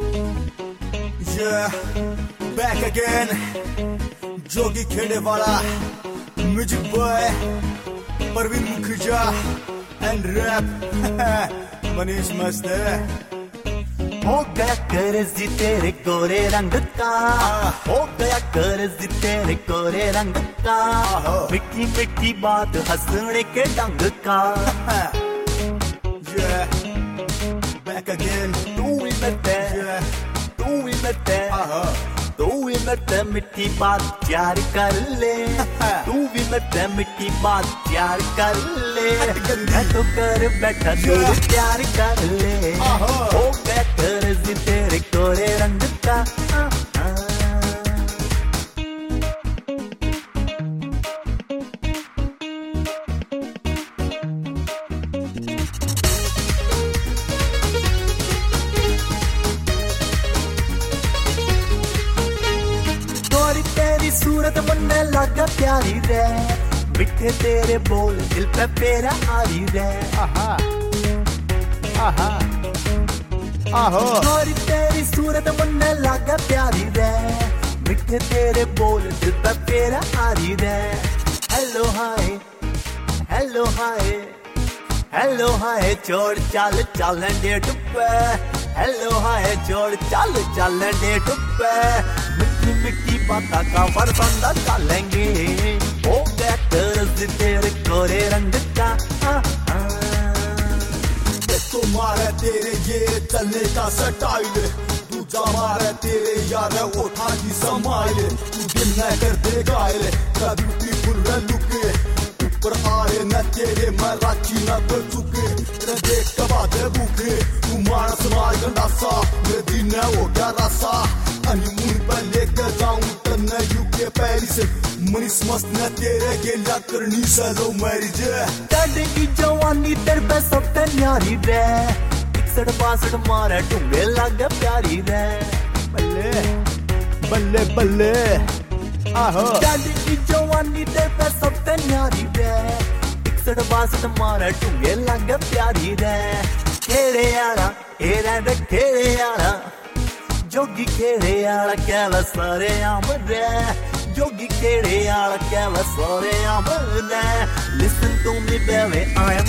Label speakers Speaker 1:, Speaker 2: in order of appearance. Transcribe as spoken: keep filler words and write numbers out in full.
Speaker 1: Yeah, back again. Jogi Khede वाला music boy Parveen Mukharja and rap Manish मस्त है।
Speaker 2: हो गया कर्ज तेरे कोरे रंग का, हो गया कर्ज तेरे कोरे रंग का, मिट्टी मिट्टी बात हंसने के ढंग का।
Speaker 1: Yeah, back again.
Speaker 2: तू ही मत है, तू ही मत है, तू ही मत है, मिट्टी बात प्यार कर ले। तू भी मत है, मिट्टी बात प्यार कर ले। मैं तो कर बैठा तू प्यार कर ले। हो गया कर्ज तेरे कोरे रंग का। तेरी सूरत मन लगा प्यारी रे, मिठे तेरे बोल दिल पे पेरा आरी रे। आहा आहा आहो। और तेरी सूरत मन लगा प्यारी रे, मिठे तेरे बोल दिल पे पेरा आरी रे। Hello hi hello hi hello hi छोड़ चल चल डेट पे। हेलो हाय छोड़ चल चल डेट पे। मिट्टी मिट्टी बाता का फरसंदा डालेंगे। हो गया कर्ज तेरे कोरे रंग का।
Speaker 1: तो मारे तेरे ये चलने का स्टाइल, दूजा मारे तेरे यार उठा की समाइल। तू दिल न कर दे गाइल का ब्यूटीफुल लुक, ऊपर आए न तेरे मैं राखी न कर चुके। तेरे देख कबा दे भूखे तू मानस मार गंडासा, मेरे दिन हो गया रासा। हनीमून पर लेकर जाऊं तन्ने यूके पेरिस, मनीष मस्त न तेरे गेला करनी सलो मैरिज।
Speaker 2: डंडे की जवानी तेरे पे सब न्यारी रे, इकसठ बासठ मारे टूंगे लगे प्यारी रे।
Speaker 1: बल्ले बल्ले बल्ले आहो।
Speaker 2: डंडे की जवानी तेरे पे सब न्यारी रे, इकसठ बासठ मारे टूंगे लगे प्यारी रे। खेड़े आला एरा दे खेड़े आला, जोगी खेड़े आला कहला सारे आम रे। जोगी खेड़े आला कहला सारे आम रे। Listen to me baby, I am